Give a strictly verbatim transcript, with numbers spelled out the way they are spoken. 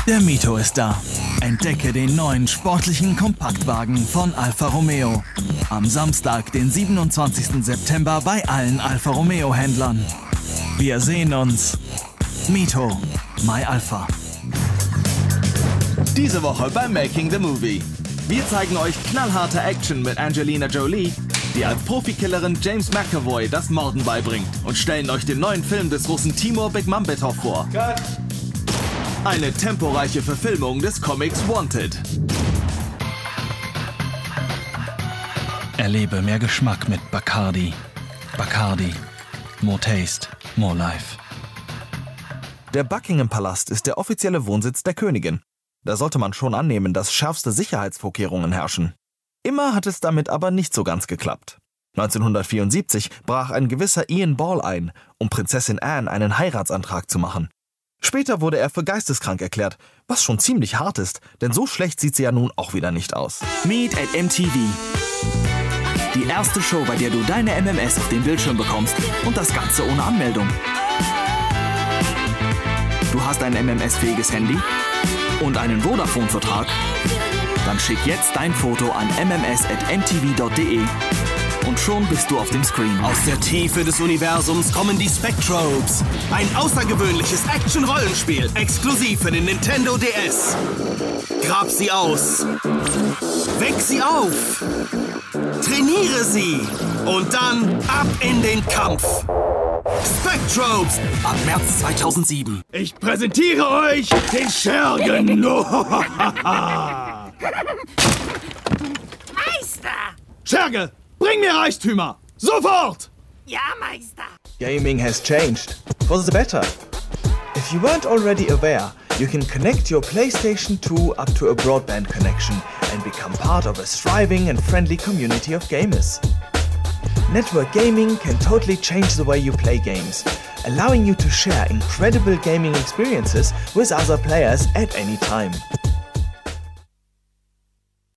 Der Mito ist da. Entdecke den neuen sportlichen Kompaktwagen von Alfa Romeo. Am Samstag, den siebenundzwanzigsten September bei allen Alfa Romeo Händlern. Wir sehen uns. Mito, My Alpha. Diese Woche beim Making the Movie. Wir zeigen euch knallharte Action mit Angelina Jolie, die als Profikillerin James McAvoy das Morden beibringt, und stellen euch den neuen Film des Russen Timur Bekmambetov vor. Cut. Eine temporeiche Verfilmung des Comics Wanted. Erlebe mehr Geschmack mit Bacardi. Bacardi. More Taste, More Life. Der Buckingham-Palast ist der offizielle Wohnsitz der Königin. Da sollte man schon annehmen, dass schärfste Sicherheitsvorkehrungen herrschen. Immer hat es damit aber nicht so ganz geklappt. neunzehnhundertvierundsiebzig brach ein gewisser Ian Ball ein, um Prinzessin Anne einen Heiratsantrag zu machen. Später wurde er für geisteskrank erklärt, was schon ziemlich hart ist, denn so schlecht sieht sie ja nun auch wieder nicht aus. Meet at M T V. Die erste Show, bei der du deine M M S auf den Bildschirm bekommst und das Ganze ohne Anmeldung. Du hast ein M M S-fähiges Handy und einen Vodafone-Vertrag? Dann schick jetzt dein Foto an m m s at m t v dot d e und schon bist du auf dem Screen. Aus der Tiefe des Universums kommen die Spectrobes. Ein außergewöhnliches Action-Rollenspiel, exklusiv für den Nintendo D S. Grab sie aus. Weck sie auf. Trainiere sie. Und dann ab in den Kampf. Spectrobes ab März zweitausendsieben. Ich präsentiere euch den Schergen. Meister! Scherge, bring mir Reichtümer! Sofort! Ja, Meister! Gaming has changed. For the better. If you weren't already aware, you can connect your PlayStation two up to a broadband connection and become part of a thriving and friendly community of gamers. Network gaming can totally change the way you play games, allowing you to share incredible gaming experiences with other players at any time.